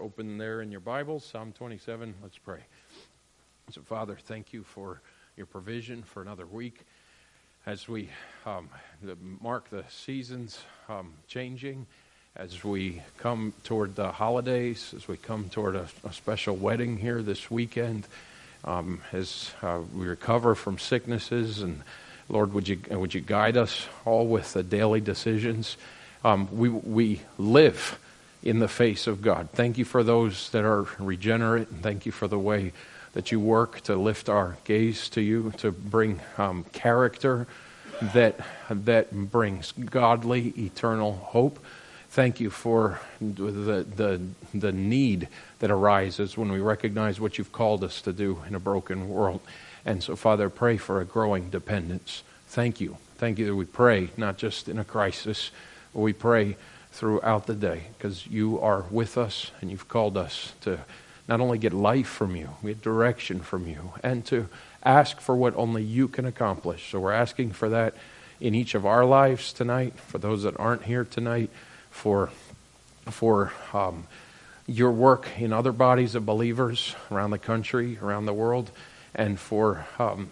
open there in your Bibles, Psalm 27. Let's pray. So, Father, thank you for your provision for another week. As we mark the seasons changing, as we come toward the holidays, as we come toward a special wedding here this weekend, as we recover from sicknesses, and Lord, would you guide us all with the daily decisions? We live in the face of God. Thank you for those that are regenerate, and thank you for the way that you work to lift our gaze to you, to bring character that brings godly, eternal hope. Thank you for the need that arises when we recognize what you've called us to do in a broken world. And so, Father, pray for a growing dependence. Thank you. Thank you that we pray not just in a crisis, but we pray throughout the day, because you are with us and you've called us to not only get life from you, we get direction from you, and to ask for what only you can accomplish. So we're asking for that in each of our lives tonight, for those that aren't here tonight, for your work in other bodies of believers around the country, around the world, and for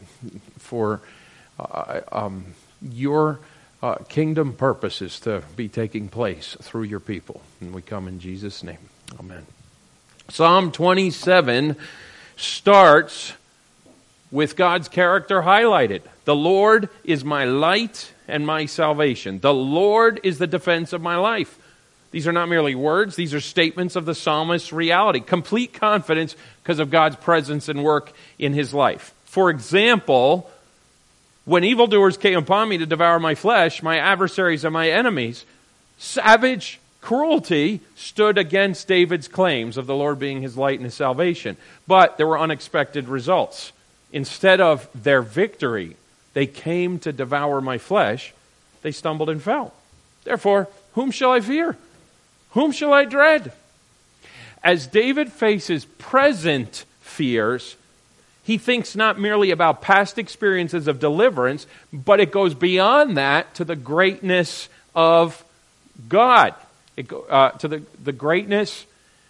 your kingdom purposes to be taking place through your people. And we come in Jesus' name. Amen. Psalm 27 starts with God's character highlighted. The Lord is my light and my salvation. The Lord is the defense of my life. These are not merely words. These are statements of the psalmist's reality. Complete confidence because of God's presence and work in his life. For example, when evildoers came upon me to devour my flesh, my adversaries and my enemies, savage cruelty stood against David's claims of the Lord being his light and his salvation. But there were unexpected results. Instead of their victory, they came to devour my flesh. They stumbled and fell. Therefore, whom shall I fear? Whom shall I dread? As David faces present fears, he thinks not merely about past experiences of deliverance, but it goes beyond that to the greatness of God. To the greatness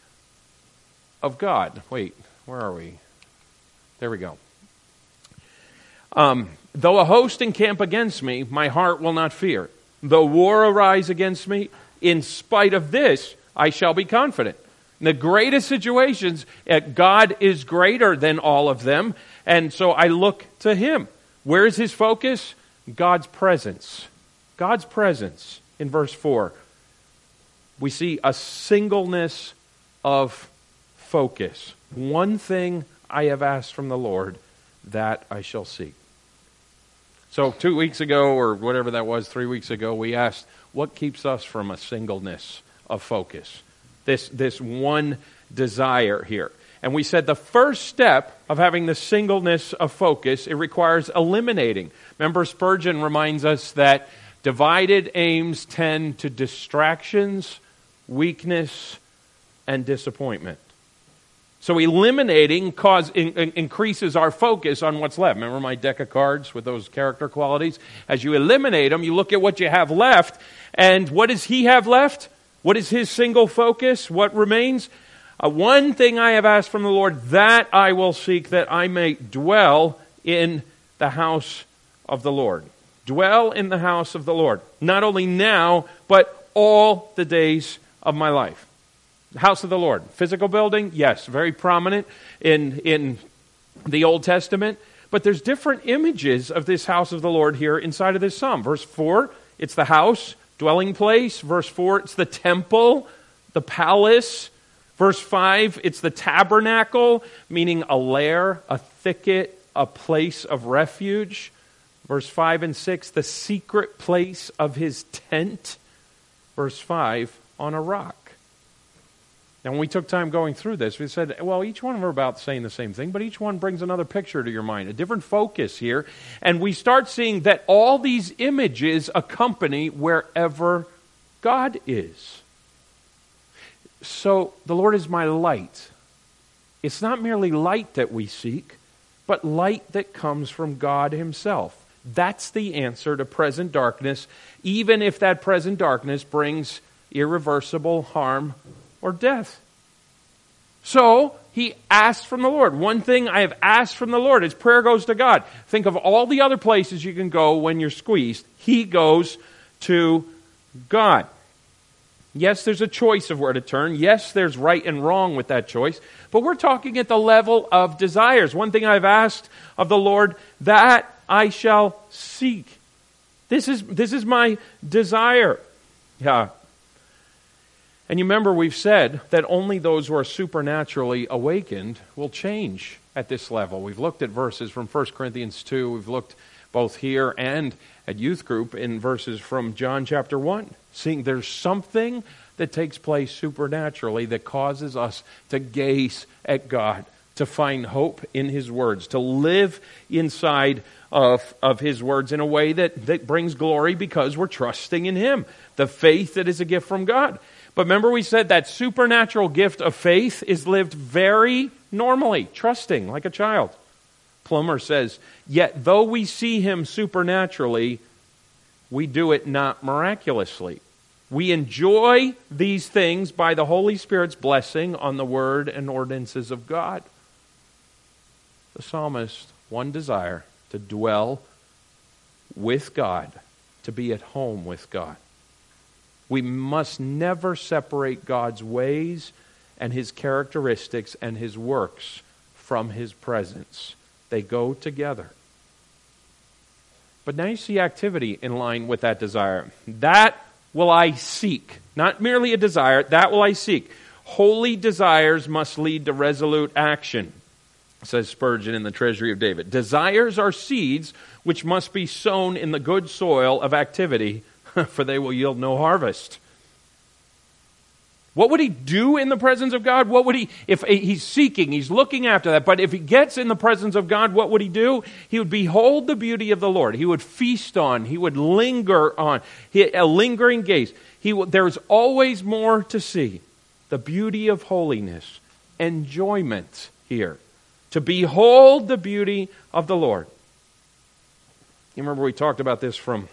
of God. Wait, where are we? There we go. Though a host encamp against me, my heart will not fear. Though war arise against me, in spite of this, I shall be confident. In the greatest situations, God is greater than all of them, and so I look to Him. Where is His focus? God's presence. God's presence. In verse 4, we see a singleness of focus. One thing I have asked from the Lord, that I shall seek. So 2 weeks ago, or whatever that was, 3 weeks ago, we asked, what keeps us from a singleness of focus? This one desire here. And we said the first step of having the singleness of focus, it requires eliminating. Remember, Spurgeon reminds us that divided aims tend to distractions, weakness, and disappointment. So eliminating increases our focus on what's left. Remember my deck of cards with those character qualities? As you eliminate them, you look at what you have left, and what does he have left? What is his single focus? What remains? One thing I have asked from the Lord, that I will seek, that I may dwell in the house of the Lord. Dwell in the house of the Lord. Not only now, but all the days of my life. The house of the Lord. Physical building? Yes, very prominent in the Old Testament. But there's different images of this house of the Lord here inside of this psalm. Verse 4, it's the house, dwelling place. Verse 4, it's the temple, the palace. Verse 5, it's the tabernacle, meaning a lair, a thicket, a place of refuge. Verse 5 and 6, the secret place of his tent. Verse 5, on a rock. Now, when we took time going through this, we said, well, each one of them are about saying the same thing, but each one brings another picture to your mind, a different focus here. And we start seeing that all these images accompany wherever God is. So, the Lord is my light. It's not merely light that we seek, but light that comes from God Himself. That's the answer to present darkness, even if that present darkness brings irreversible harm or death. So he asked from the Lord. One thing I have asked from the Lord. His prayer goes to God. Think of all the other places you can go when you're squeezed. He goes to God. Yes, there's a choice of where to turn. Yes, there's right and wrong with that choice. But we're talking at the level of desires. One thing I've asked of the Lord, that I shall seek. This is my desire. Yeah. And you remember we've said that only those who are supernaturally awakened will change at this level. We've looked at verses from 1 Corinthians 2. We've looked both here and at youth group in verses from John chapter 1. Seeing there's something that takes place supernaturally that causes us to gaze at God, to find hope in His words, to live inside of His words in a way that brings glory because we're trusting in Him. The faith that is a gift from God. But remember we said that supernatural gift of faith is lived very normally, trusting like a child. Plummer says, yet though we see Him supernaturally, we do it not miraculously. We enjoy these things by the Holy Spirit's blessing on the word and ordinances of God. The psalmist, one desire, to dwell with God, to be at home with God. We must never separate God's ways and His characteristics and His works from His presence. They go together. But now you see activity in line with that desire. That will I seek. Not merely a desire, that will I seek. Holy desires must lead to resolute action, says Spurgeon in the Treasury of David. Desires are seeds which must be sown in the good soil of activity, for they will yield no harvest. What would he do in the presence of God? What would he, if he's seeking, he's looking after that, but if he gets in the presence of God, what would he do? He would behold the beauty of the Lord. He would feast on, he would linger on, a lingering gaze. There's always more to see. The beauty of holiness, enjoyment here. To behold the beauty of the Lord. You remember we talked about this from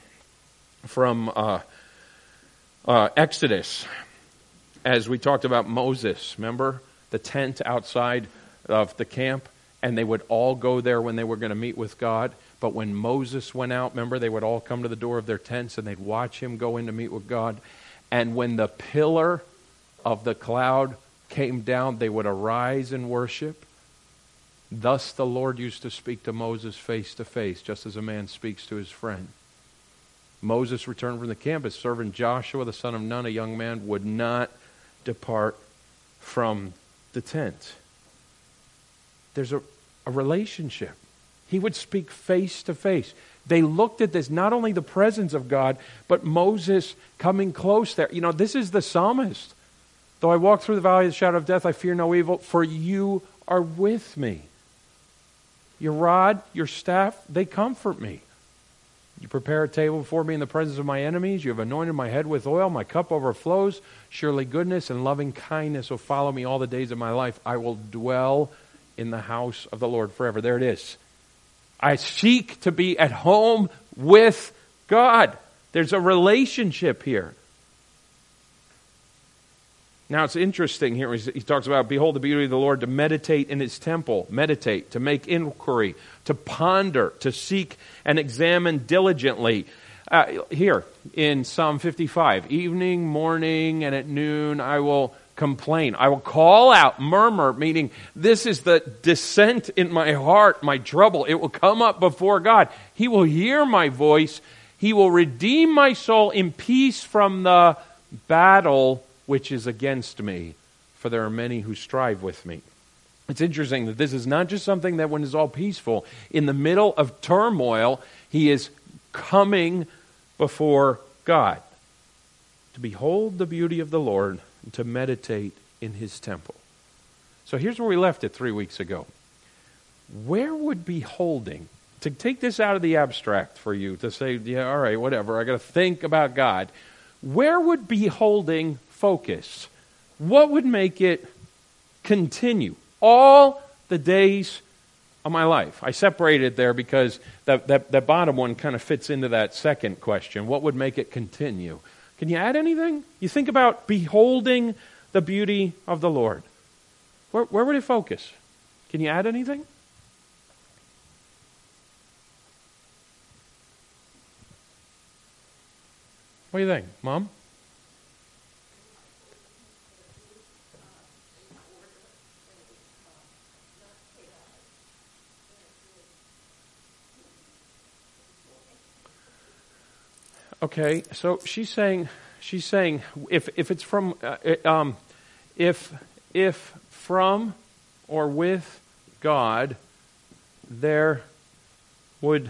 Exodus, as we talked about Moses. Remember the tent outside of the camp, and they would all go there when they were going to meet with God. But when Moses went out, remember, they would all come to the door of their tents and they'd watch him go in to meet with God. And when the pillar of the cloud came down, they would arise and worship. Thus the Lord used to speak to Moses face to face, just as a man speaks to his friend. Moses returned from the camp. His servant Joshua, the son of Nun, a young man, would not depart from the tent. There's a relationship. He would speak face to face. They looked at this, not only the presence of God, but Moses coming close there. You know, this is the psalmist. Though I walk through the valley of the shadow of death, I fear no evil, for you are with me. Your rod, your staff, they comfort me. You prepare a table before me in the presence of my enemies. You have anointed my head with oil. My cup overflows. Surely goodness and loving kindness will follow me all the days of my life. I will dwell in the house of the Lord forever. There it is. I seek to be at home with God. There's a relationship here. Now it's interesting here. He talks about, behold the beauty of the Lord, to meditate in His temple. Meditate, to make inquiry, to ponder, to seek and examine diligently. Here in Psalm 55, evening, morning, and at noon I will complain. I will call out, murmur, meaning this is the dissent in my heart, my trouble. It will come up before God. He will hear my voice. He will redeem my soul in peace from the battle which is against me, for there are many who strive with me. It's interesting that this is not just something that when it's all peaceful. In the middle of turmoil, he is coming before God to behold the beauty of the Lord and to meditate in His temple. So here's where we left it 3 weeks ago. Where would beholding, to take this out of the abstract for you, to say, yeah, all right, whatever, I got to think about God. Where would beholding focus? What would make it continue all the days of my life? I separated there because that bottom one kind of fits into that second question. What would make it continue? Can you add anything? You think about beholding the beauty of the Lord. Where would it focus? Can you add anything? What do you think, Mom? Okay, so she's saying if it's from if from or with God there would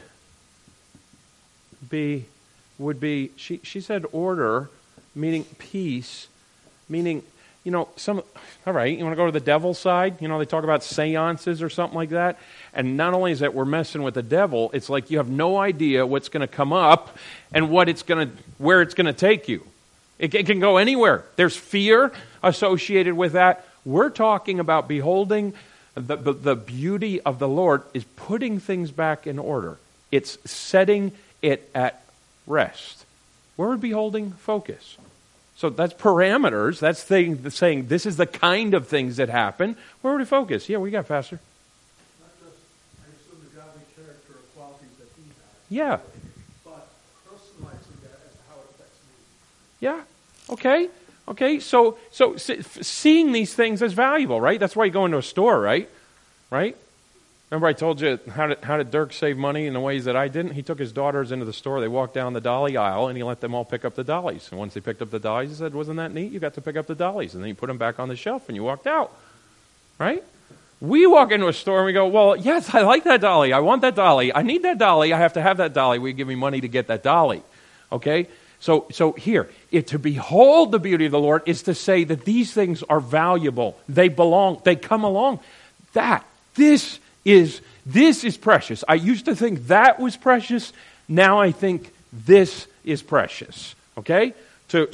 be she said order, meaning peace, meaning all right, you want to go to the devil's side? They talk about seances or something like that. And not only is that we're messing with the devil, it's like you have no idea what's going to come up and where it's going to take you. It can go anywhere. There's fear associated with that. We're talking about beholding the beauty of the Lord is putting things back in order. It's setting it at rest. Where would beholding focus? So that's parameters. That's saying this is the kind of things that happen. Where would it focus? Yeah, we got, Pastor. Not just, I assume, the godly character or qualities that he has. Yeah. But personalizing that as to how it affects me. Yeah. Okay. So seeing these things as valuable, right? That's why you go into a store, right? Right? Remember I told you how did Dirk save money in the ways that I didn't? He took his daughters into the store. They walked down the dolly aisle, and he let them all pick up the dollies. And once they picked up the dollies, he said, wasn't that neat? You got to pick up the dollies. And then you put them back on the shelf, and you walked out. Right? We walk into a store, and we go, well, yes, I like that dolly. I want that dolly. I need that dolly. I have to have that dolly. Will you give me money to get that dolly? Okay? So here, to behold the beauty of the Lord is to say that these things are valuable. They belong. They come along. This is precious. I used to think that was precious. Now I think this is precious. Okay? To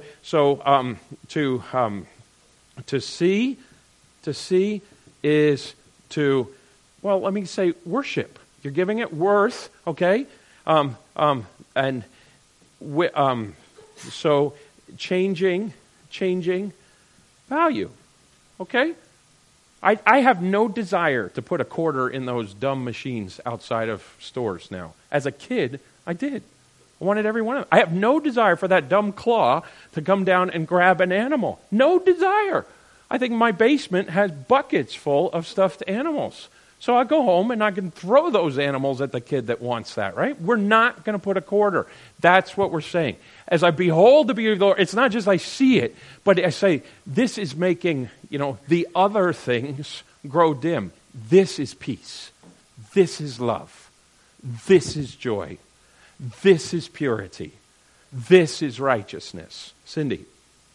see is to, well, let me say worship. You're giving it worth. Okay? So changing value. Okay? I have no desire to put a quarter in those dumb machines outside of stores now. As a kid, I did. I wanted every one of them. I have no desire for that dumb claw to come down and grab an animal. No desire. I think my basement has buckets full of stuffed animals. So I go home and I can throw those animals at the kid that wants that, right? We're not going to put a quarter. That's what we're saying. As I behold the beauty of the Lord, it's not just I see it, but I say, this is making, the other things grow dim. This is peace. This is love. This is joy. This is purity. This is righteousness. Cindy.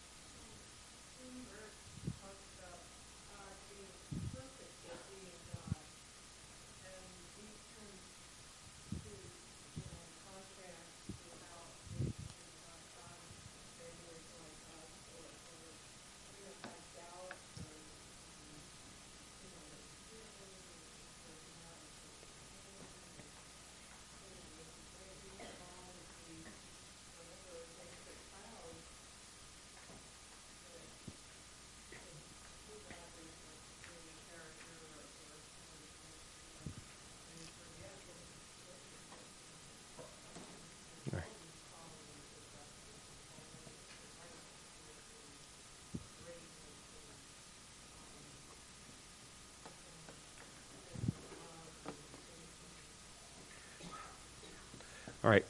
All right,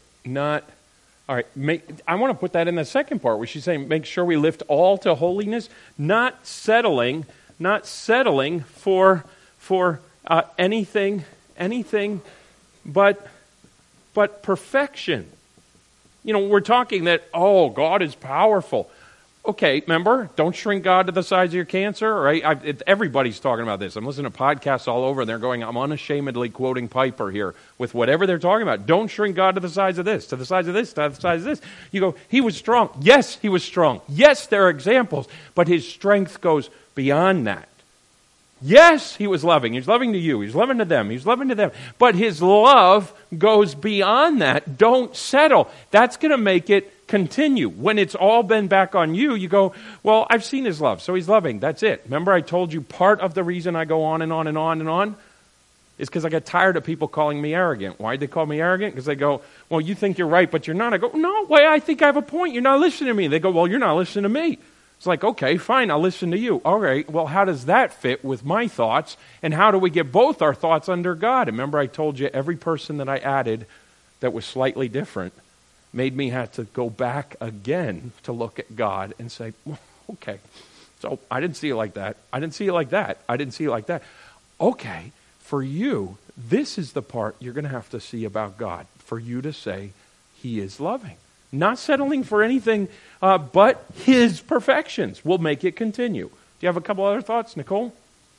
I want to put that in the second part where she's saying, make sure we lift all to holiness, not settling for anything but perfection. We're talking that, God is powerful. Okay, remember, don't shrink God to the size of your cancer, right? Everybody's talking about this. I'm listening to podcasts all over, and they're going, I'm unashamedly quoting Piper here with whatever they're talking about. Don't shrink God to the size of this, to the size of this, to the size of this. You go, he was strong. Yes, he was strong. Yes, there are examples, but his strength goes beyond that. Yes, he was loving. He was loving to you. He was loving to them. He was loving to them. But his love goes beyond that. Don't settle. That's going to make it continue. When it's all been back on you, you go, well, I've seen his love, so he's loving. That's it. Remember I told you part of the reason I go on and on and on and on is because I get tired of people calling me arrogant. Why did they call me arrogant? Because they go, well, you think you're right, but you're not. I go, no, wait, I think I have a point. You're not listening to me. They go, well, you're not listening to me. It's like, okay, fine, I'll listen to you. All right, well, how does that fit with my thoughts? And how do we get both our thoughts under God? And remember I told you every person that I added that was slightly different made me have to go back again to look at God and say, well, okay, so I didn't see it like that. I didn't see it like that. I didn't see it like that. Okay, for you, this is the part you're going to have to see about God, for you to say he is loving. Not settling for anything but his perfections will make it continue. Do you have a couple other thoughts, Nicole?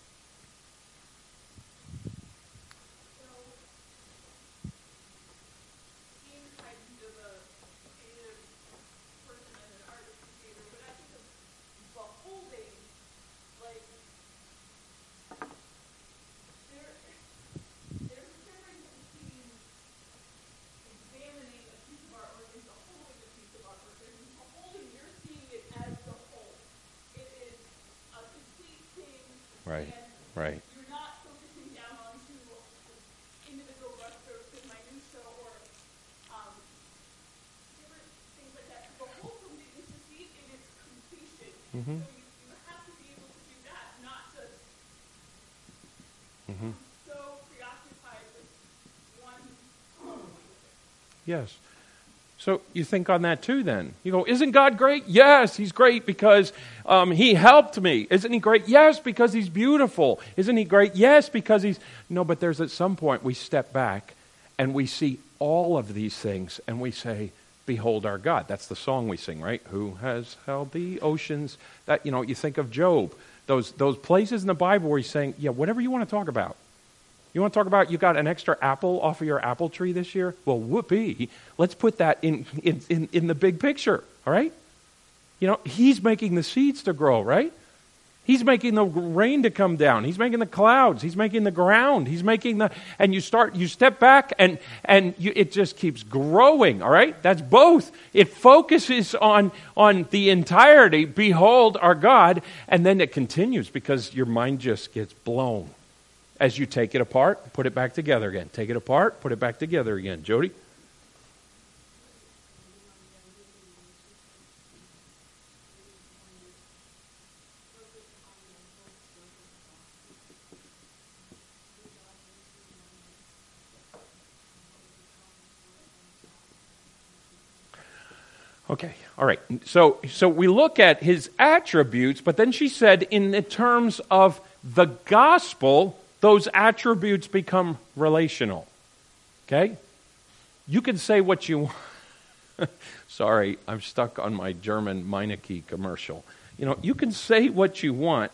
Right, right. You're not focusing down onto individual brushstrokes and minutia or different things like that. The whole film that you see in its completion. Mm-hmm. So you have to be able to do that, not just so preoccupied with one point. Yes. So you think on that too then. You go, isn't God great? Yes, he's great because he helped me. Isn't he great? Yes, because he's beautiful. Isn't he great? Yes, because he's... No, but there's at some point we step back and we see all of these things and we say, behold our God. That's the song we sing, right? Who has held the oceans? That, you think of Job. Those places in the Bible where he's saying, yeah, whatever you want to talk about. You want to talk about you got an extra apple off of your apple tree this year? Well, whoopee. Let's put that in the big picture, all right? He's making the seeds to grow, right? He's making the rain to come down. He's making the clouds. He's making the ground. He's making and you step back and it just keeps growing, all right? That's both. It focuses on the entirety, behold our God, and then it continues because your mind just gets blown. As you take it apart, put it back together again. Take it apart, put it back together again. Jody? Okay, all right. So we look at his attributes, but then she said in the terms of the gospel, those attributes become relational. Okay? You can say what you want. Sorry, I'm stuck on my German Meineke commercial. You can say what you want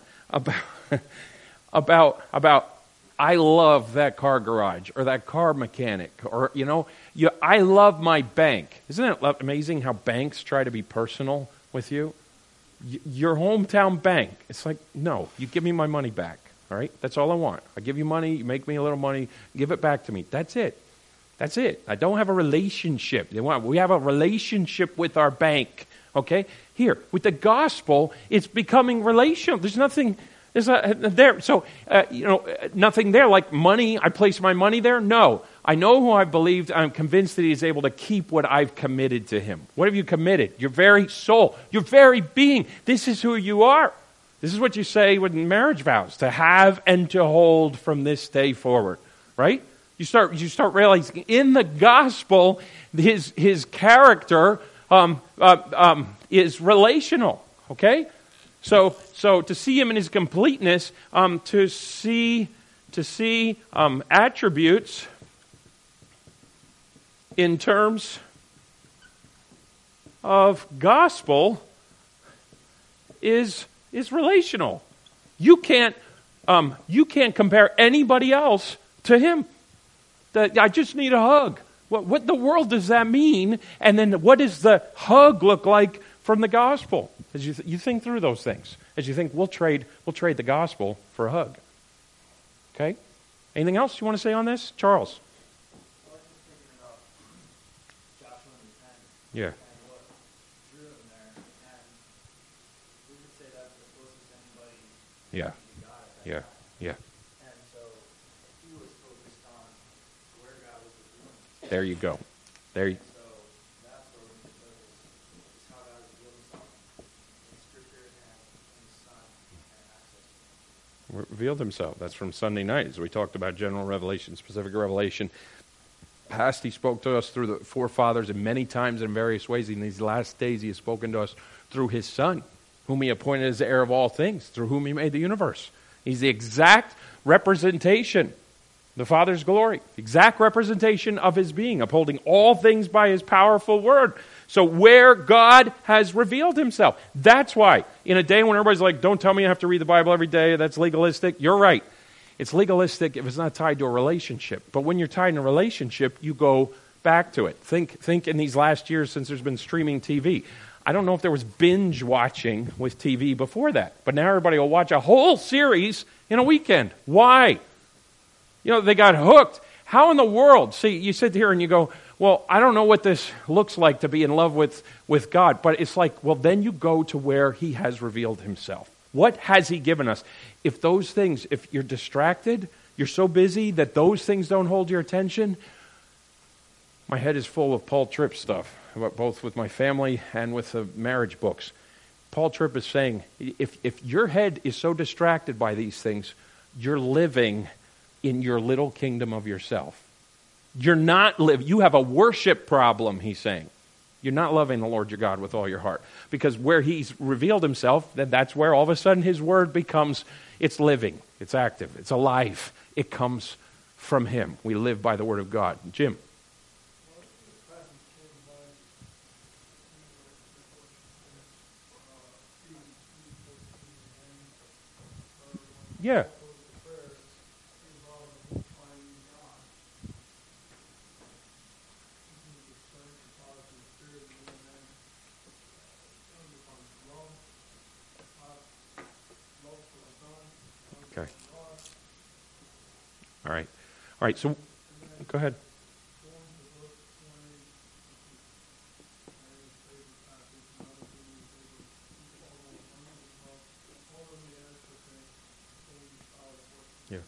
about I love that car garage or that car mechanic or, I love my bank. Isn't it amazing how banks try to be personal with you? Your hometown bank, it's like, no, you give me my money back. All right? That's all I want. I give you money, you make me a little money, give it back to me. That's it. That's it. I don't have a relationship. We have a relationship with our bank. Okay? Here, with the gospel, it's becoming relational. There's nothing there. So, nothing there like money. I place my money there. No. I know who I believed. I'm convinced that he is able to keep what I've committed to him. What have you committed? Your very soul, your very being. This is who you are. This is what you say with marriage vows, to have and to hold from this day forward, right? You start realizing in the gospel, his character is relational, okay? So to see him in his completeness, to see attributes in terms of gospel is relational. You can't compare anybody else to him. I just need a hug. What in the world does that mean? And then what does the hug look like from the gospel? As you think through those things, as you think we'll trade the gospel for a hug. Okay? Anything else you want to say on this? Charles? I was just thinking about Joshua and the tent Yeah. and what drew him there, and we could say that's the closest anybody Yeah. to God at that Yeah. time. Yeah. And so he was focused on where God was revealing himself. There you go. There you, And so that's where we need to focus, is how God has revealed himself in Scripture and in the Son and access to him. revealed himself. That's from Sunday night, as we talked about general revelation, specific revelation. Past, he spoke to us through the forefathers, and many times in various ways. In these last days, he has spoken to us through his Son, whom he appointed as the heir of all things, through whom he made the universe. He's the exact representation, the Father's glory, exact representation of his being, upholding all things by his powerful word. So where God has revealed himself, that's why, in a day when everybody's like, don't tell me I have to read the Bible every day, that's legalistic, you're right. It's legalistic if it's not tied to a relationship. But when you're tied in a relationship, you go back to it. Think in these last years since there's been streaming TV. I don't know if there was binge watching with TV before that, but now everybody will watch a whole series in a weekend. Why? You know, they got hooked. How in the world? See, you sit here and you go, well, I don't know what this looks like to be in love with God. But it's like, well, then you go to where he has revealed himself. What has he given us? If those things, if you're distracted, you're so busy that those things don't hold your attention. My head is full of Paul Tripp stuff, both with my family and with the marriage books. Paul Tripp is saying, if your head is so distracted by these things, you're living in your little kingdom of yourself. You're not living, you have a worship problem, he's saying. You're not loving the Lord your God with all your heart. Because where he's revealed himself, that's where all of a sudden his word becomes, it's living, it's active, it's alive. It comes from him. We live by the word of God. Jim? Yeah. Okay. All right. All right, so go ahead. Yeah.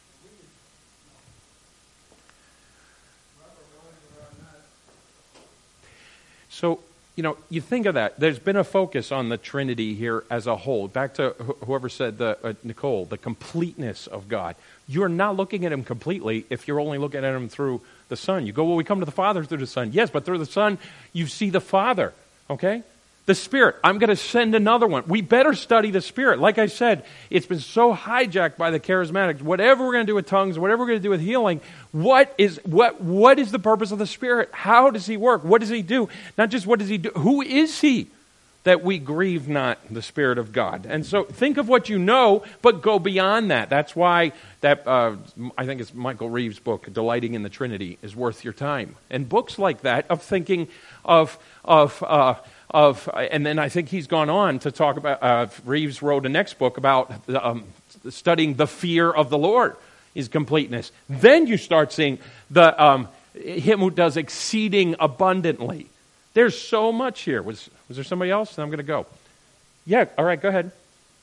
So, you know, you think of that. There's been a focus on the Trinity here as a whole. Back to whoever said, Nicole, the completeness of God. You're not looking at him completely if you're only looking at him through the Son. You go, well, we come to the Father through the Son. Yes, but through the Son, you see the Father. Okay? The Spirit. I'm going to send another one. We better study the Spirit. Like I said, it's been so hijacked by the charismatics. Whatever we're going to do with tongues, whatever we're going to do with healing, what is the purpose of the Spirit? How does he work? What does he do? Not just what does he do. Who is he? That we grieve not the Spirit of God. And so think of what you know, but go beyond that. That's why that I think it's Michael Reeves' book, Delighting in the Trinity, is worth your time. And books like that of thinking of and then I think he's gone on to talk about, Reeves wrote a next book about studying the fear of the Lord, his completeness. Then you start seeing him who does exceeding abundantly. There's so much here. Was there somebody else? Then I'm going to go. Yeah, all right, go ahead.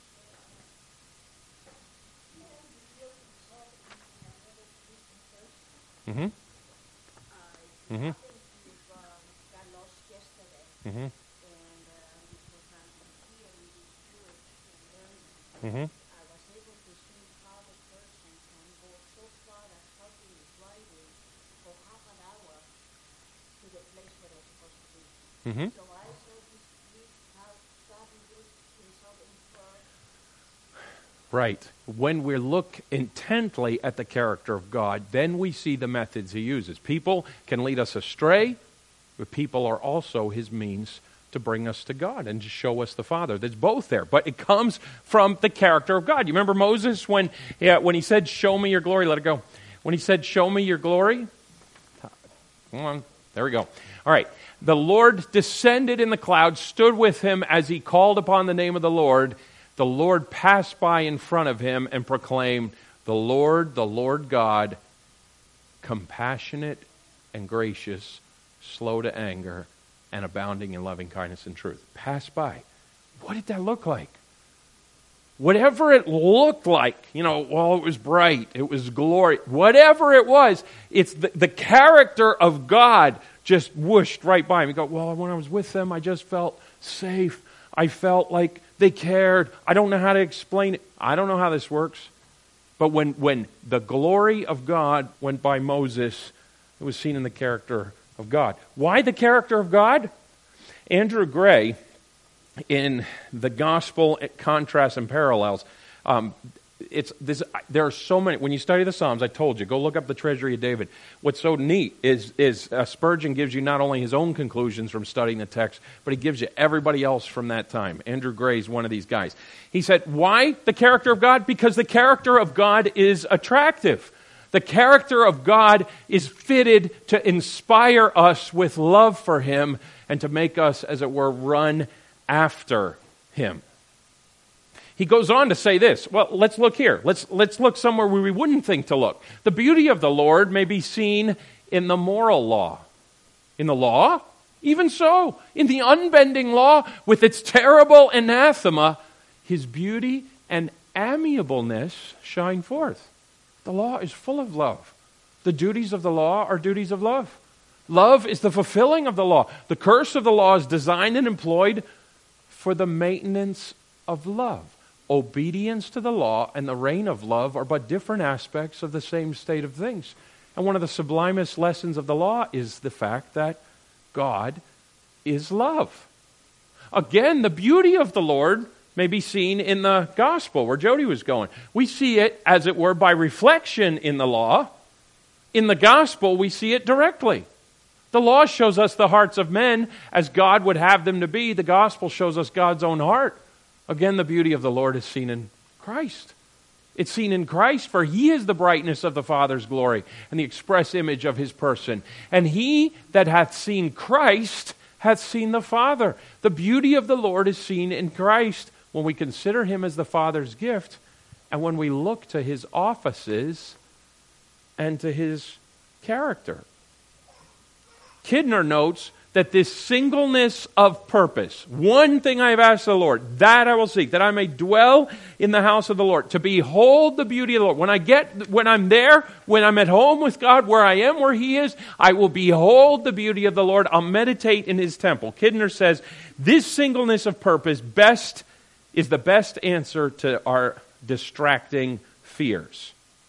Mm-hmm. Mm-hmm. Mm-hmm. Mm-hmm. I was able to see how the person can go so far as helping the driving for half an hour to the place where they're supposed to be. Mm-hmm. So I saw how God reveals himself in word. Right. When we look intently at the character of God, then we see the methods he uses. People can lead us astray, but people are also his means to bring us to God and to show us the Father. There's both there, but it comes from the character of God. You remember Moses when he said, show me your glory, let it go. When he said, show me your glory, come on, there we go. All right, the Lord descended in the cloud, stood with him as he called upon the name of the Lord. The Lord passed by in front of him and proclaimed, the Lord God, compassionate and gracious, slow to anger, and abounding in loving kindness and truth. Pass by. What did that look like? Whatever it looked like, well, it was bright, it was glory, whatever it was, it's the character of God just whooshed right by him. You go, well, when I was with them, I just felt safe. I felt like they cared. I don't know how to explain it. I don't know how this works. But when the glory of God went by Moses, it was seen in the character of God. Why the character of God? Andrew Gray, in The Gospel Contrasts and Parallels, there are so many. When you study the Psalms, I told you, go look up the Treasury of David. What's so neat is Spurgeon gives you not only his own conclusions from studying the text, but he gives you everybody else from that time. Andrew Gray is one of these guys. He said, why the character of God? Because the character of God is attractive. The character of God is fitted to inspire us with love for Him and to make us, as it were, run after Him. He goes on to say this. Well, let's look here. Let's look somewhere where we wouldn't think to look. The beauty of the Lord may be seen in the moral law. In the law? Even so, in the unbending law, with its terrible anathema, His beauty and amiableness shine forth. The law is full of love. The duties of the law are duties of love. Love is the fulfilling of the law. The curse of the law is designed and employed for the maintenance of love. Obedience to the law and the reign of love are but different aspects of the same state of things. And one of the sublimest lessons of the law is the fact that God is love. Again, the beauty of the Lord may be seen in the gospel, where Jody was going. We see it, as it were, by reflection in the law. In the gospel, we see it directly. The law shows us the hearts of men as God would have them to be. The gospel shows us God's own heart. Again, the beauty of the Lord is seen in Christ. It's seen in Christ, for He is the brightness of the Father's glory and the express image of His person. And he that hath seen Christ hath seen the Father. The beauty of the Lord is seen in Christ when we consider Him as the Father's gift and when we look to His offices and to His character. Kidner notes that this singleness of purpose, one thing I have asked the Lord, that I will seek, that I may dwell in the house of the Lord, to behold the beauty of the Lord. When I'm there, when I'm at home with God, where I am, where He is, I will behold the beauty of the Lord. I'll meditate in His temple. Kidner says, this singleness of purpose is the best answer to our distracting fears.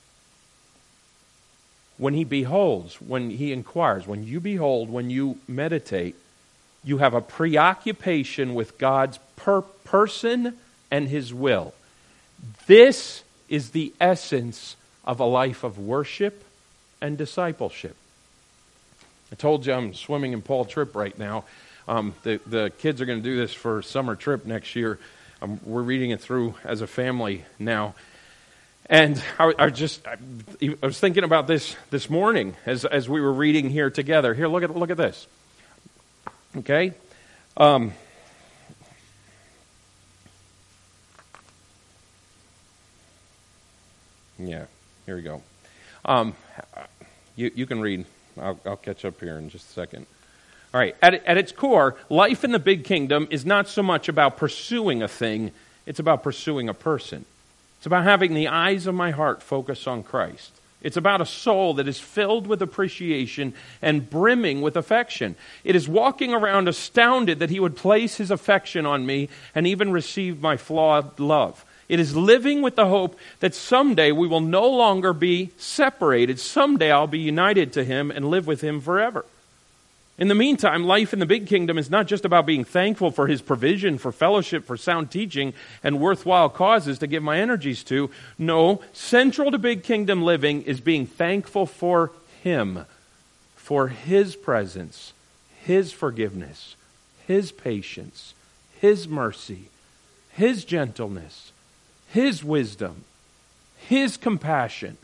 When he beholds, when he inquires, when you behold, when you meditate, you have a preoccupation with God's person and His will. This is the essence of a life of worship and discipleship. I told you I'm swimming in Paul Tripp right now. The kids are going to do this for summer trip next year. We're reading it through as a family now. And I was thinking about this morning as we were reading here together. Here, look at this. Okay? Yeah, here we go. You can read. I'll catch up here in just a second. All right. At its core, life in the big kingdom is not so much about pursuing a thing, it's about pursuing a person. It's about having the eyes of my heart focus on Christ. It's about a soul that is filled with appreciation and brimming with affection. It is walking around astounded that He would place His affection on me and even receive my flawed love. It is living with the hope that someday we will no longer be separated. Someday I'll be united to Him and live with Him forever. In the meantime, life in the big kingdom is not just about being thankful for His provision, for fellowship, for sound teaching, and worthwhile causes to give my energies to. No, central to big kingdom living is being thankful for Him, for His presence, His forgiveness, His patience, His mercy, His gentleness, His wisdom, His compassion,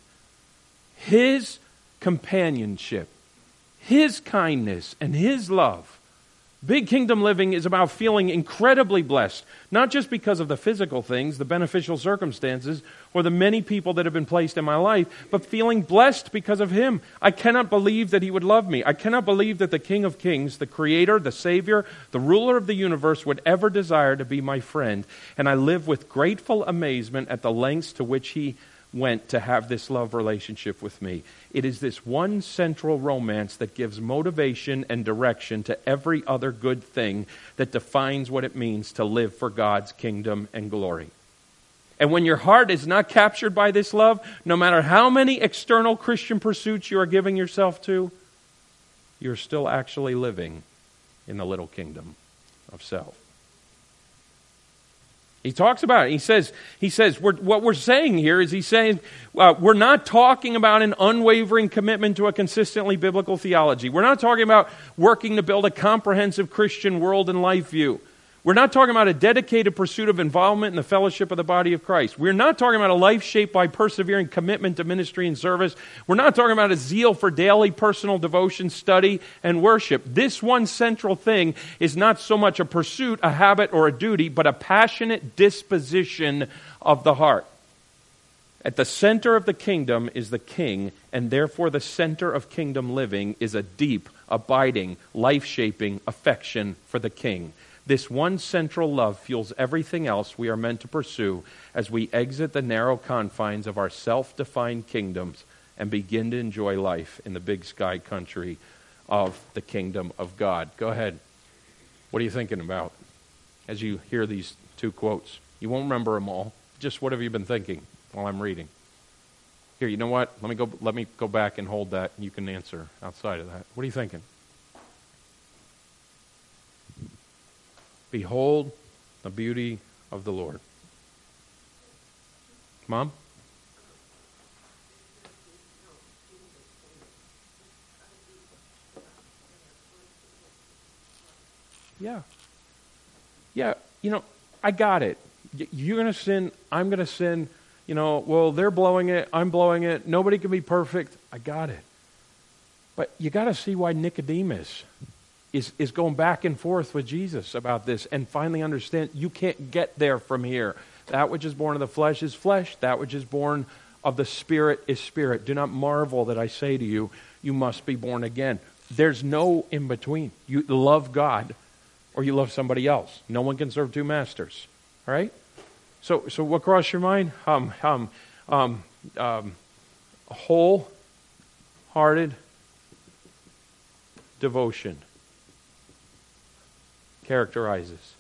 His companionship, His kindness, and His love. Big kingdom living is about feeling incredibly blessed, not just because of the physical things, the beneficial circumstances, or the many people that have been placed in my life, but feeling blessed because of Him. I cannot believe that He would love me. I cannot believe that the King of Kings, the Creator, the Savior, the ruler of the universe would ever desire to be my friend. And I live with grateful amazement at the lengths to which He went to have this love relationship with me. It is this one central romance that gives motivation and direction to every other good thing that defines what it means to live for God's kingdom and glory. And when your heart is not captured by this love, no matter how many external Christian pursuits you are giving yourself to, you're still actually living in the little kingdom of self. He talks about it. He says what we're saying here is he's saying we're not talking about an unwavering commitment to a consistently biblical theology. We're not talking about working to build a comprehensive Christian world and life view. We're not talking about a dedicated pursuit of involvement in the fellowship of the body of Christ. We're not talking about a life shaped by persevering commitment to ministry and service. We're not talking about a zeal for daily personal devotion, study, and worship. This one central thing is not so much a pursuit, a habit, or a duty, but a passionate disposition of the heart. At the center of the kingdom is the King, and therefore the center of kingdom living is a deep, abiding, life-shaping affection for the King. This one central love fuels everything else we are meant to pursue as we exit the narrow confines of our self-defined kingdoms and begin to enjoy life in the big sky country of the kingdom of God. Go ahead. What are you thinking about as you hear these two quotes? You won't remember them all. Just what have you been thinking while I'm reading? Here, you know what? Let me go back and hold that, and you can answer outside of that. What are you thinking? Behold the beauty of the Lord. Mom? Yeah. Yeah, I got it. You're going to sin, I'm going to sin. Well, they're blowing it, I'm blowing it. Nobody can be perfect. I got it. But you got to see why Nicodemus is going back and forth with Jesus about this and finally understand you can't get there from here. That which is born of the flesh is flesh. That which is born of the Spirit is spirit. Do not marvel that I say to you, you must be born again. There's no in between. You love God or you love somebody else. No one can serve two masters. All right? So what crossed your mind? Wholehearted devotion characterizes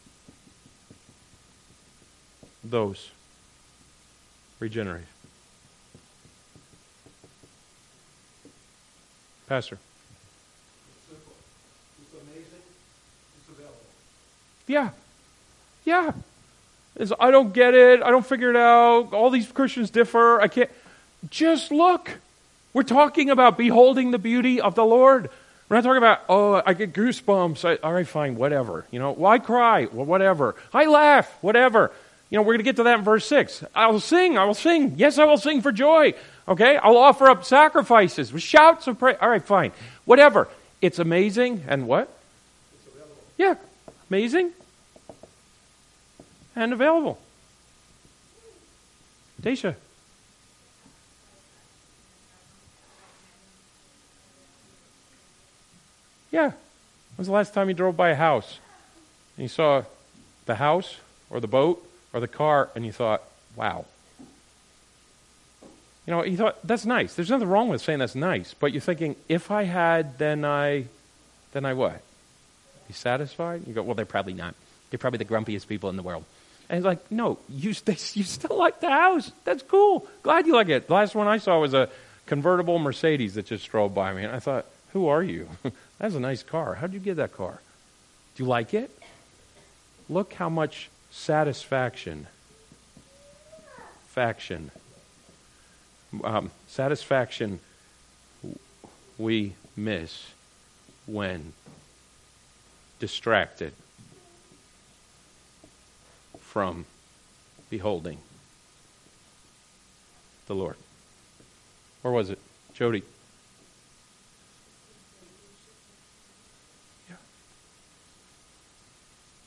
those regenerated. Pastor. It's simple. It's amazing. It's available. Yeah. I don't get it. I don't figure it out. All these Christians differ. I can't. Just look. We're talking about beholding the beauty of the Lord. We're not talking about, I get goosebumps. All right, fine, whatever. Why cry? Well, whatever. I laugh, whatever. We're going to get to that in verse 6. I will sing. Yes, I will sing for joy. Okay? I'll offer up sacrifices with shouts of praise. All right, fine. Whatever. It's amazing and what? It's available. Yeah, amazing and available. Daisha. Yeah. When was the last time you drove by a house and you saw the house or the boat or the car and you thought, wow. You thought, that's nice. There's nothing wrong with saying that's nice. But you're thinking, if I had, then I what? Be satisfied? You go, well, they're probably not. They're probably the grumpiest people in the world. And it's like, no, you still like the house. That's cool. Glad you like it. The last one I saw was a convertible Mercedes that just drove by me. And I thought, who are you? That's a nice car. How did you get that car? Do you like it? Look how much satisfaction we miss when distracted from beholding the Lord. Or was it Jody?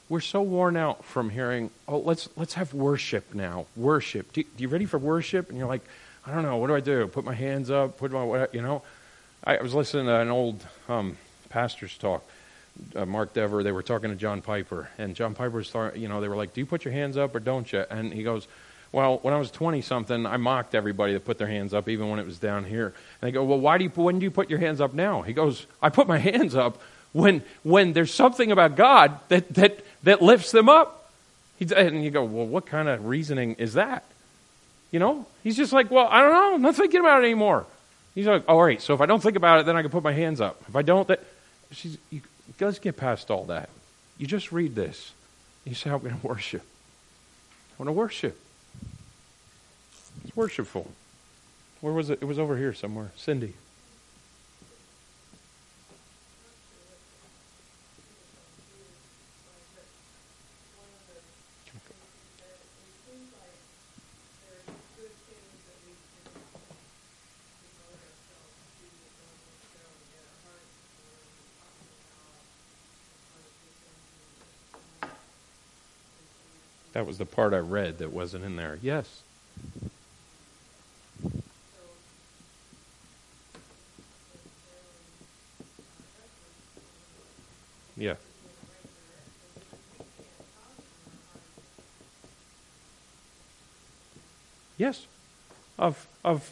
We're so worn out from hearing, oh, let's have worship now. Worship. Do you ready for worship? And you're like, I don't know, what do I do? Put my hands up, put my, I was listening to an old pastor's talk, Mark Dever. They were talking to John Piper, and John Piper was, they were like, do you put your hands up or don't you? And he goes, well, when I was 20-something, I mocked everybody that put their hands up, even when it was down here. And they go, well, when do you put your hands up now? He goes, I put my hands up when there's something about God that lifts them up. And you go, well, what kind of reasoning is that? He's just like, well, I don't know. I'm not thinking about it anymore. He's like, all right, so if I don't think about it, then I can put my hands up. If I don't, let's get past all that. You just read this. You say, I'm going to worship. I want to worship. It's worshipful. Where was it? It was over here somewhere. Cindy. That was the part I read that wasn't in there. Yes. Yeah. Yes. Of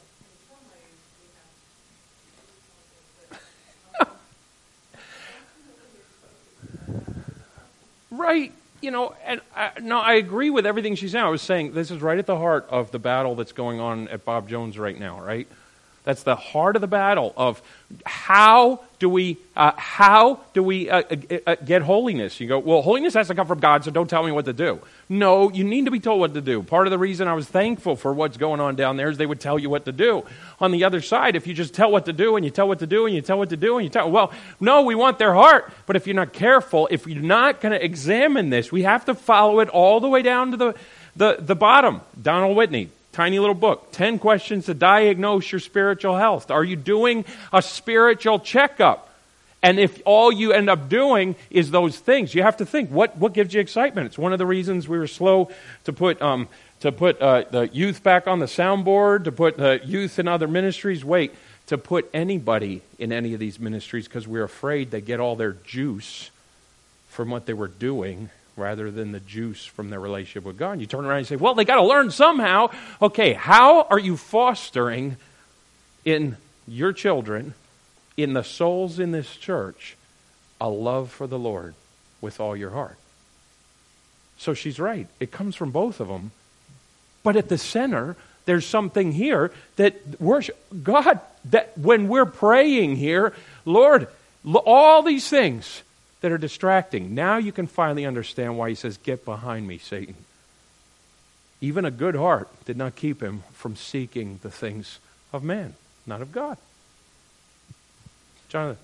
right. And I agree with everything she's saying. I was saying this is right at the heart of the battle that's going on at Bob Jones right now, right? That's the heart of the battle of how do we get holiness? You go, well, holiness has to come from God, so don't tell me what to do. No, you need to be told what to do. Part of the reason I was thankful for what's going on down there is they would tell you what to do. On the other side, if you just tell what to do and you tell what to do and you tell what to do and you tell, well, no, we want their heart. But if you're not careful, if you're not going to examine this, we have to follow it all the way down to the bottom. Donald Whitney. Tiny little book, 10 questions to diagnose your spiritual health. Are you doing a spiritual checkup? And if all you end up doing is those things, you have to think, what gives you excitement? It's one of the reasons we were slow to put the youth back on the soundboard, to put the youth in other ministries. Wait, to put anybody in any of these ministries because we're afraid they get all their juice from what they were doing rather than the juice from their relationship with God. And you turn around and say, well, they got to learn somehow. Okay, how are you fostering in your children, in the souls in this church, a love for the Lord with all your heart? So she's right. It comes from both of them. But at the center, there's something here that worship God, that when we're praying here, Lord, all these things that are distracting. Now you can finally understand why he says, get behind me, Satan. Even a good heart did not keep him from seeking the things of man, not of God. Jonathan.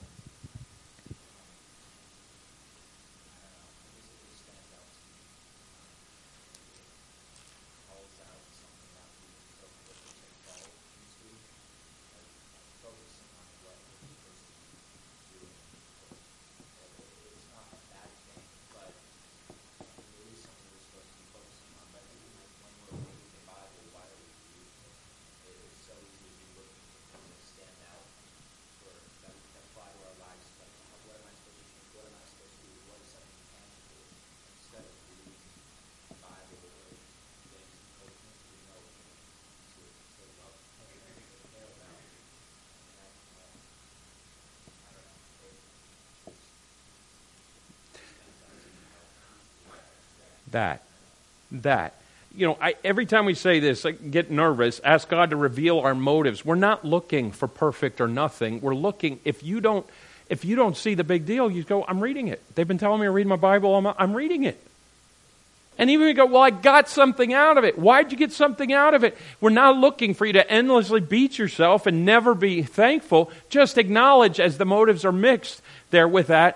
That. Every time we say this, I get nervous, ask God to reveal our motives. We're not looking for perfect or nothing. We're looking, if you don't see the big deal, you go, I'm reading it. They've been telling me to read my Bible, I'm reading it. And even you go, well, I got something out of it. Why'd you get something out of it? We're not looking for you to endlessly beat yourself and never be thankful. Just acknowledge as the motives are mixed there with that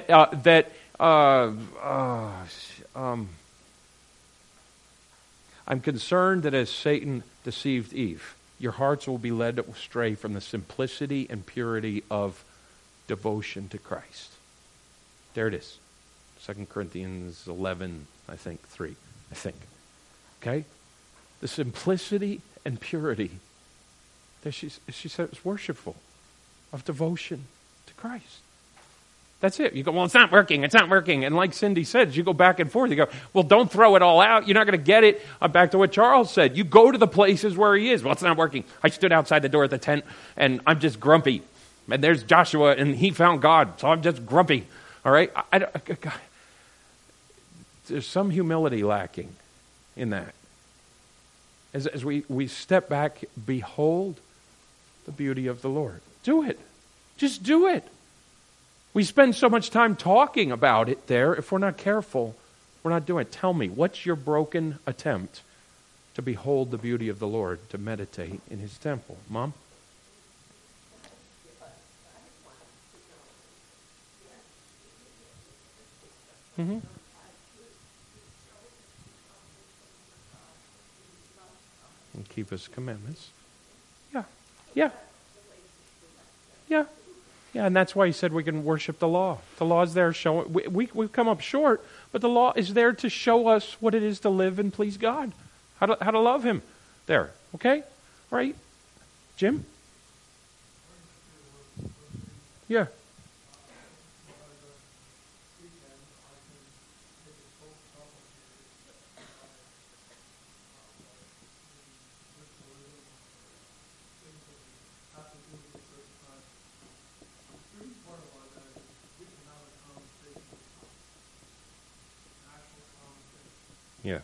I'm concerned that as Satan deceived Eve, your hearts will be led astray from the simplicity and purity of devotion to Christ. There it is. 2 Corinthians 11, I think, 3. I think. Okay? The simplicity and purity that she said is worshipful, of devotion to Christ. That's it. You go, well, it's not working. And like Cindy said, you go back and forth. You go, well, don't throw it all out. You're not going to get it. Back to what Charles said. You go to the places where he is. Well, it's not working. I stood outside the door of the tent, and I'm just grumpy. And there's Joshua, and he found God, so I'm just grumpy. All right? There's some humility lacking in that. As we step back, behold the beauty of the Lord. Do it. Just do it. We spend so much time talking about it there. If we're not careful, we're not doing it. Tell me, what's your broken attempt to behold the beauty of the Lord, to meditate in His temple? Mom? Mm-hmm. And keep His commandments. Yeah, and that's why He said we can worship the law. The law is there showing. We've come up short, but the law is there to show us what it is to live and please God, how to love Him. There, okay, right, Jim? Yeah. Yeah.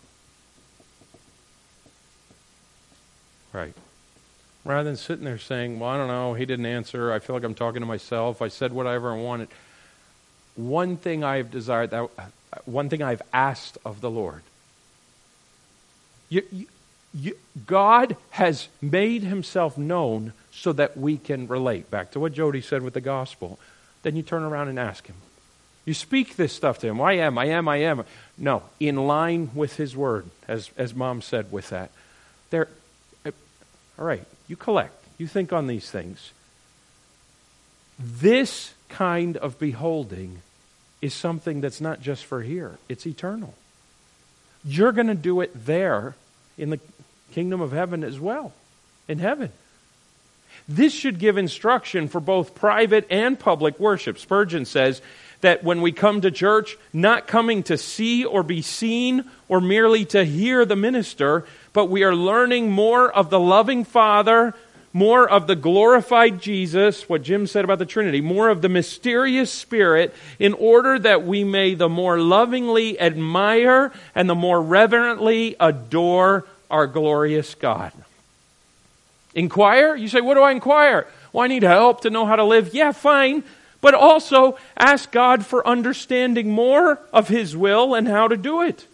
Right. Rather than sitting there saying, well, I don't know, he didn't answer, I feel like I'm talking to myself, I said whatever I wanted. One thing I've desired, one thing I've asked of the Lord. God has made Himself known so that we can relate. Back to what Jody said with the gospel. Then you turn around and ask Him. You speak this stuff to Him. I am. No, in line with His word, as Mom said with that. All right, you collect. You think on these things. This kind of beholding is something that's not just for here. It's eternal. You're going to do it there in the kingdom of heaven as well. In heaven. This should give instruction for both private and public worship. Spurgeon says that when we come to church, not coming to see or be seen or merely to hear the minister, but we are learning more of the loving Father, more of the glorified Jesus, what Jim said about the Trinity, more of the mysterious Spirit, in order that we may the more lovingly admire and the more reverently adore our glorious God. Inquire? You say, what do I inquire? Well, I need help to know how to live. Yeah, fine. But also ask God for understanding more of His will and how to do it.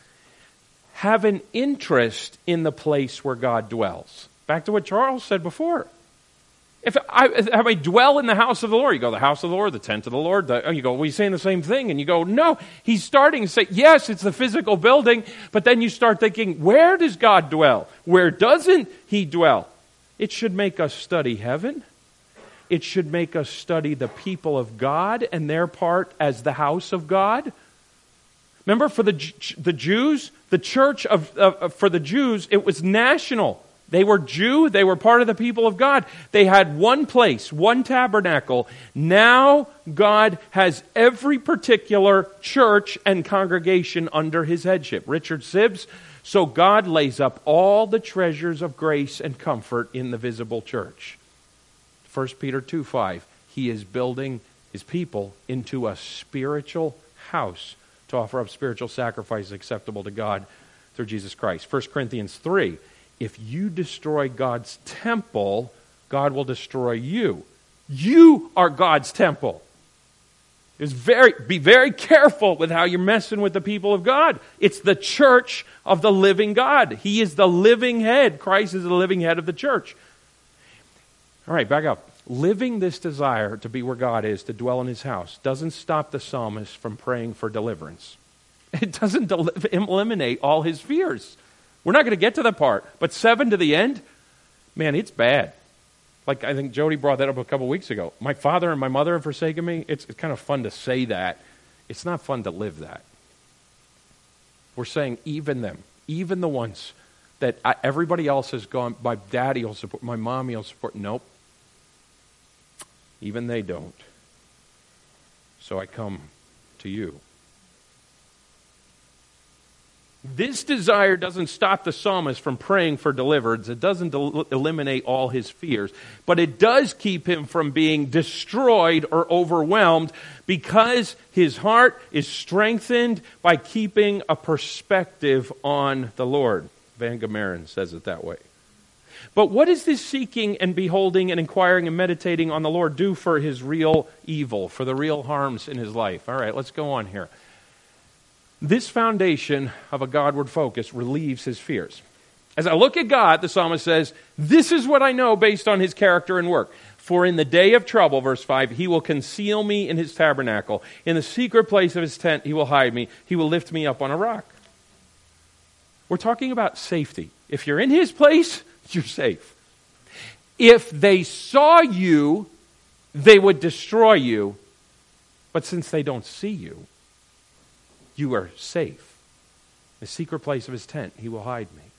Have an interest in the place where God dwells. Back to what Charles said before. If I dwell in the house of the Lord, you go, the house of the Lord, the tent of the Lord. You go, well, he's saying the same thing. And you go, no, he's starting to say, yes, it's the physical building. But then you start thinking, where does God dwell? Where doesn't He dwell? It should make us study heaven. It should make us study the people of God and their part as the house of God. Remember, for the Jews, the church for the Jews, it was national. They were Jew. They were part of the people of God. They had one place, one tabernacle. Now God has every particular church and congregation under His headship. Richard Sibbs. So God lays up all the treasures of grace and comfort in the visible church. 1 Peter 2:5. He is building His people into a spiritual house to offer up spiritual sacrifices acceptable to God through Jesus Christ. 1 Corinthians 3. If you destroy God's temple, God will destroy you. You are God's temple. Be very careful with how you're messing with the people of God. It's the church of the living God. He is the living head. Christ is the living head of the church. All right, back up. Living this desire to be where God is, to dwell in His house, doesn't stop the psalmist from praying for deliverance. It doesn't eliminate all his fears. We're not going to get to that part. But 7 to the end, man, it's bad. Like I think Jody brought that up a couple weeks ago. My father and my mother have forsaken me. It's kind of fun to say that It's not fun to live that. We're saying even them, even the ones that everybody else has gone, my daddy will support, my mommy will support. Nope. Even they don't. So I come to you. This desire doesn't stop the psalmist from praying for deliverance. It doesn't eliminate all his fears. But it does keep him from being destroyed or overwhelmed because his heart is strengthened by keeping a perspective on the Lord. Van Gemeren says it that way. But what does this seeking and beholding and inquiring and meditating on the Lord do for his real evil, for the real harms in his life? All right, let's go on here. This foundation of a Godward focus relieves his fears. As I look at God, the psalmist says, this is what I know based on his character and work. For in the day of trouble, verse 5, he will conceal me in his tabernacle. In the secret place of his tent, he will hide me. He will lift me up on a rock. We're talking about safety. If you're in his place, you're safe. If they saw you, they would destroy you. But since they don't see you, you are safe. The secret place of his tent, he will hide me.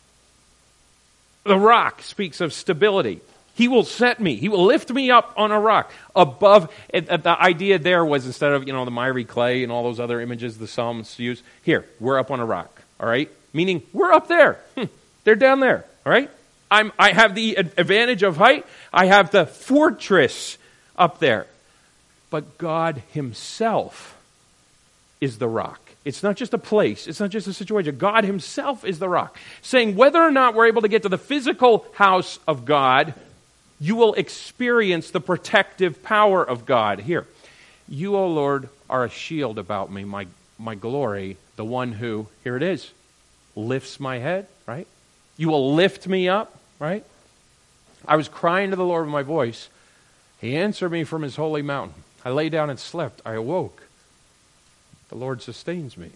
The rock speaks of stability. He will set me. He will lift me up on a rock above. The idea there was instead of, the miry clay and all those other images the psalmists use, here, we're up on a rock, all right? Meaning, we're up there. They're down there, all right? I have the advantage of height. I have the fortress up there. But God himself is the rock. It's not just a place. It's not just a situation. God himself is the rock. Saying whether or not we're able to get to the physical house of God, you will experience the protective power of God. Here, you, O Lord, are a shield about me, my glory, the one who, here it is, lifts my head, right? You will lift me up, right? I was crying to the Lord with my voice. He answered me from his holy mountain. I lay down and slept. I awoke. The Lord sustains me.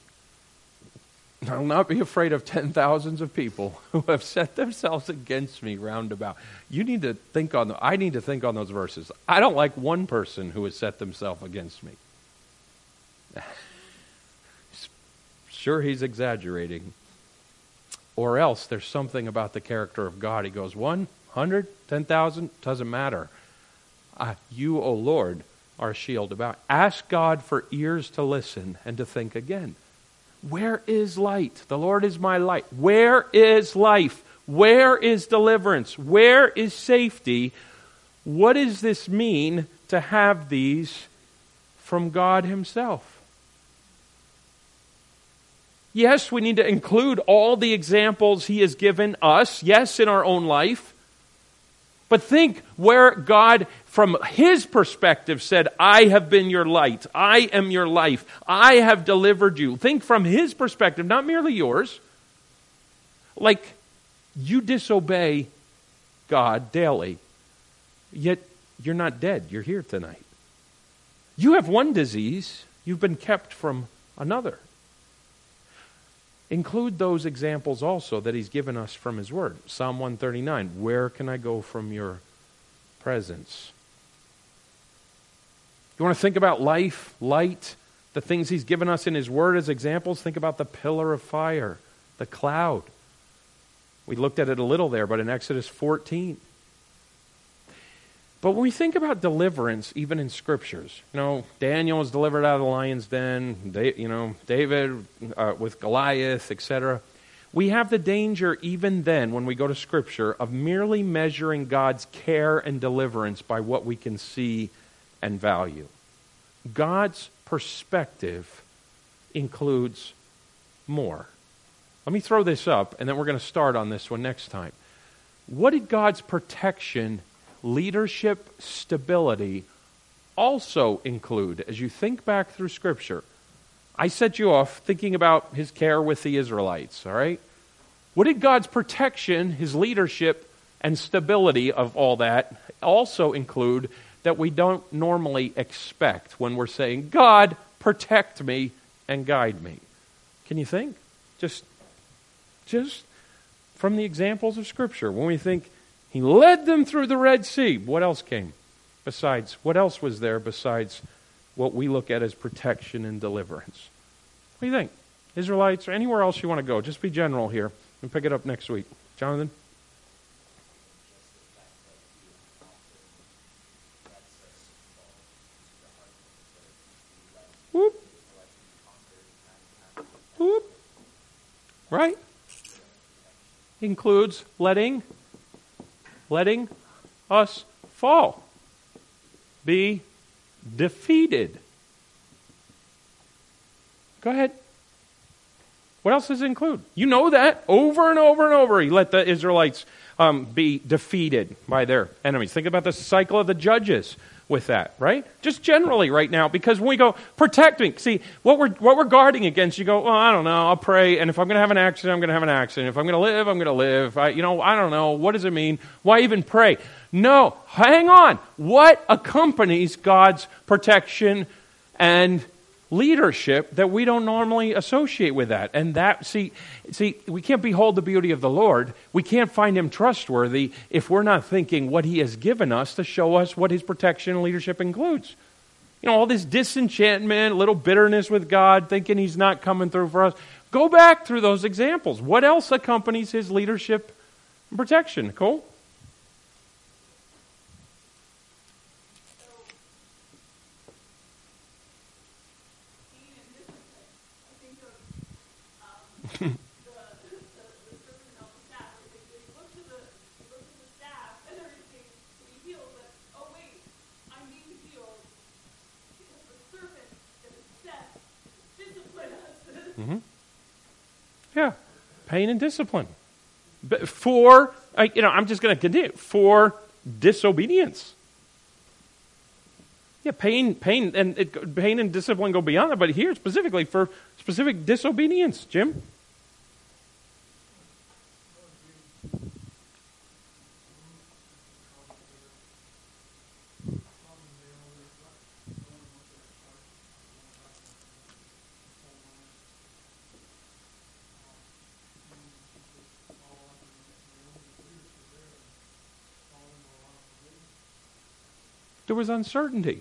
I will not be afraid of 10,000s of people who have set themselves against me round about. You need to think on I need to think on those verses. I don't like one person who has set themselves against me. Sure, he's exaggerating. Or else there's something about the character of God. He goes, 100, 10,000, doesn't matter. You, O Lord, are a shield about. Ask God for ears to listen and to think again. Where is light? The Lord is my light. Where is life? Where is deliverance? Where is safety? What does this mean to have these from God himself? Yes, we need to include all the examples he has given us, yes, in our own life. But think where God, from his perspective, said, I have been your light. I am your life. I have delivered you. Think from his perspective, not merely yours. Like, you disobey God daily, yet you're not dead. You're here tonight. You have one disease. You've been kept from another. Include those examples also that he's given us from his word. Psalm 139, where can I go from your presence? You want to think about life, light, the things he's given us in his word as examples? Think about the pillar of fire, the cloud. We looked at it a little there, but in Exodus 14. But when we think about deliverance, even in scriptures, Daniel was delivered out of the lion's den, David with Goliath, etc. We have the danger even then, when we go to scripture, of merely measuring God's care and deliverance by what we can see and value. God's perspective includes more. Let me throw this up, and then we're going to start on this one next time. What did God's protection, leadership, stability also include as you think back through Scripture? I set you off thinking about his care with the Israelites, all right? What did God's protection, his leadership, and stability of all that also include that we don't normally expect when we're saying, God, protect me and guide me? Can you think? Just from the examples of Scripture, when we think, he led them through the Red Sea. What else came? What else was there besides what we look at as protection and deliverance. What do you think? Israelites, or anywhere else you want to go? Just be general here and pick it up next week. Jonathan? Whoop. Whoop. Right? Includes letting us fall. Be defeated. Go ahead. What else does it include? You know that. Over and over and over, he let the Israelites be defeated by their enemies. Think about the cycle of the Judges with that, right? Just generally right now, because when we go, protect me. See, what we're guarding against, you go, I don't know, I'll pray, and if I'm going to have an accident, I'm going to have an accident. If I'm going to live, I'm going to live. I don't know. What does it mean? Why even pray? No, hang on. What accompanies God's protection and leadership that we don't normally associate with that? And that, see, we can't behold the beauty of the Lord. We can't find him trustworthy if we're not thinking what he has given us to show us what his protection and leadership includes. All this disenchantment, little bitterness with God, thinking he's not coming through for us. Go back through those examples. What else accompanies his leadership and protection? Nicole? Yeah, pain and discipline. For, I'm just going to continue, for disobedience. Yeah, pain and discipline go beyond that, but here specifically for specific disobedience. Jim? There was uncertainty.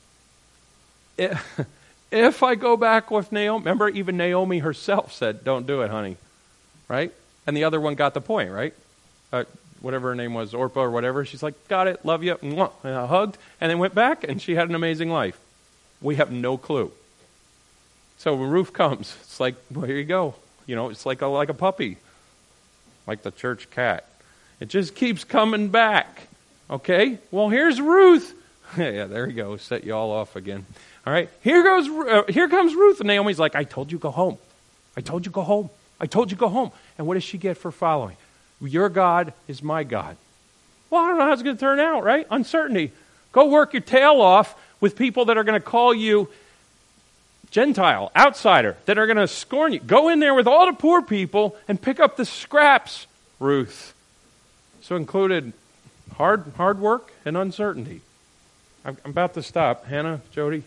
If I go back with Naomi, remember even Naomi herself said, don't do it, honey. Right? And the other one got the point, right? Whatever her name was, Orpah or whatever. She's like, got it, love you, and hugged, and then went back, and she had an amazing life. We have no clue. So when Ruth comes, it's like, well, here you go. It's like a puppy, like the church cat. It just keeps coming back. Okay? Well, here's Ruth. Yeah, there you go. Set you all off again. All right. Here comes Ruth. And Naomi's like, I told you go home. I told you go home. I told you go home. And what does she get for following? Your God is my God. Well, I don't know how it's going to turn out, right? Uncertainty. Go work your tail off with people that are going to call you Gentile, outsider, that are going to scorn you. Go in there with all the poor people and pick up the scraps, Ruth. So included hard work and uncertainty. I'm about to stop. Hannah, Jody?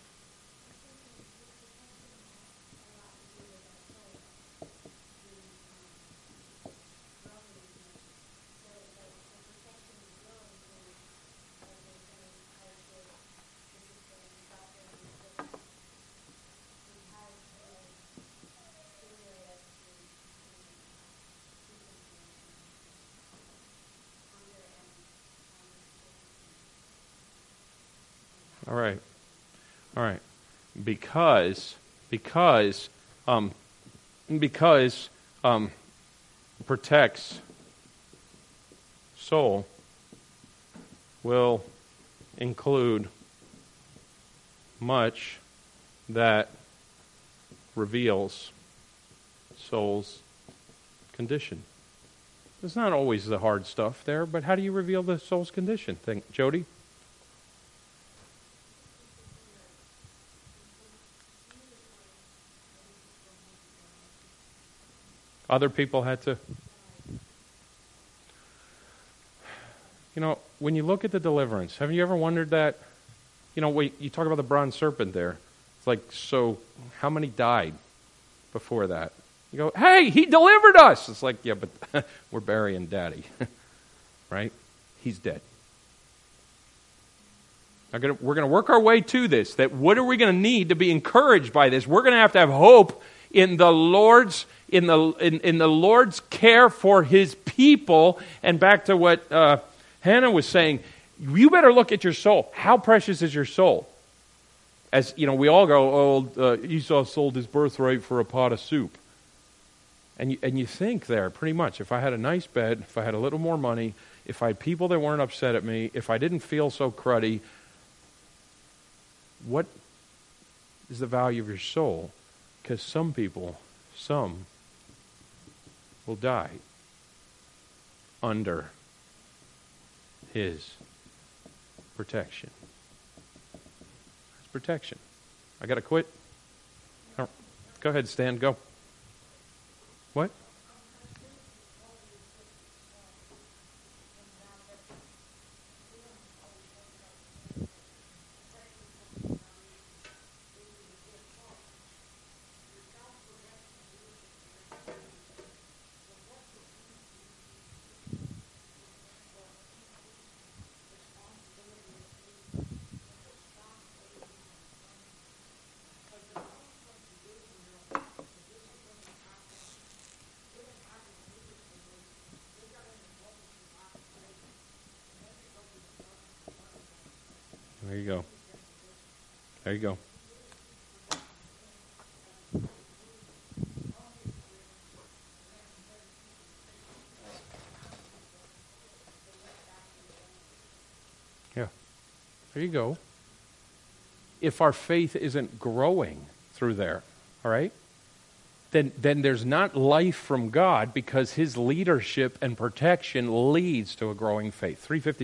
All right. Because protects soul will include much that reveals soul's condition. It's not always the hard stuff there, but how do you reveal the soul's condition? Jody? Other people had to. When you look at the deliverance, have you ever wondered that? You talk about the bronze serpent there. It's like, so how many died before that? You go, hey, he delivered us. It's like, yeah, but we're burying Daddy, right? He's dead. We're going to work our way to this. That what are we going to need to be encouraged by this? We're going to have hope in the Lord's in the Lord's care for His people. And back to what Hannah was saying, you better look at your soul. How precious is your soul? As you know, we all go, "Oh, Esau sold his birthright for a pot of soup." And you think there, pretty much, if I had a nice bed, if I had a little more money, if I had people that weren't upset at me, if I didn't feel so cruddy, what is the value of your soul? Because some will die under His protection. His protection. I got to quit? Oh, go ahead, Stan, go. What? There you go. There you go. Yeah. There you go. If our faith isn't growing through there, all right, then there's not life from God, because His leadership and protection leads to a growing faith. 350.